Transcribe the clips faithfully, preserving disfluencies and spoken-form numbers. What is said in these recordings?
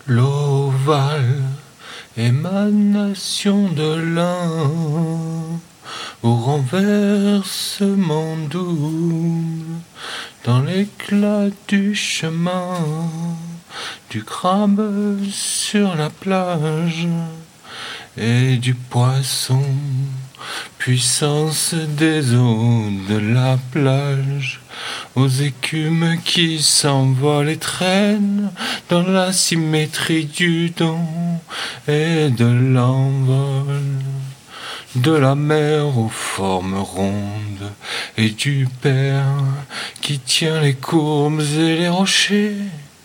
L'ovale, émanation de l'un, au renversement double, dans l'éclat du chemin, du crabe sur la plage, et du poisson, puissance des eaux de la plage, aux écumes qui s'envolent et traînent dans la symétrie du don et de l'envol, de la mer aux formes rondes et du père qui tient les courbes et les rochers,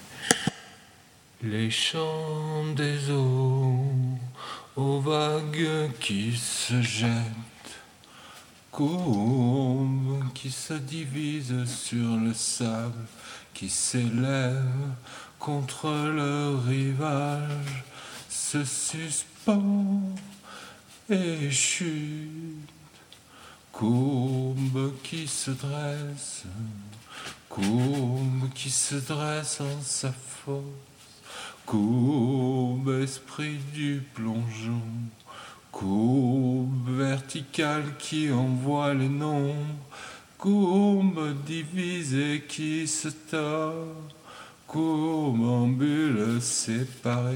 les chants des eaux aux vagues qui se jettent, courbes qui se divisent sur le sable, qui s'élève contre le rivage, se suspend et chute, courbe qui se dresse, courbe qui se dresse en sa force, courbe esprit du plongeon, courbe verticale qui envoie les nombres, courbe divisée qui se tord, courbe en bulles séparées,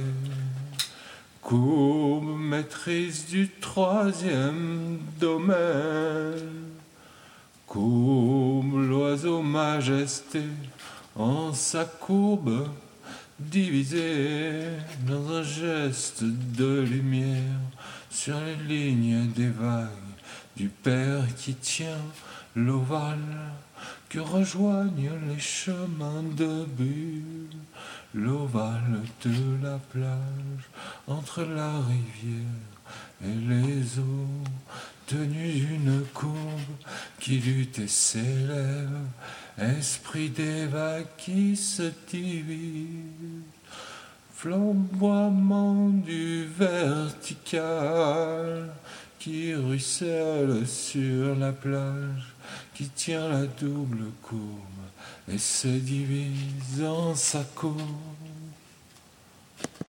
courbe maîtrise du troisième domaine, courbe l'oiseau majesté en sa courbe divisé dans un geste de lumière sur les lignes des vagues du père qui tient l'ovale, que rejoignent les chemins de bulles, l'ovale de la plage entre la rivière et les eaux, tenu d'une courbe qui lutte et s'élève, esprit des vagues qui se divisent, flamboiement du vertical qui ruisselle sur la plage, qui tient la double courbe et se divise en sa courbe.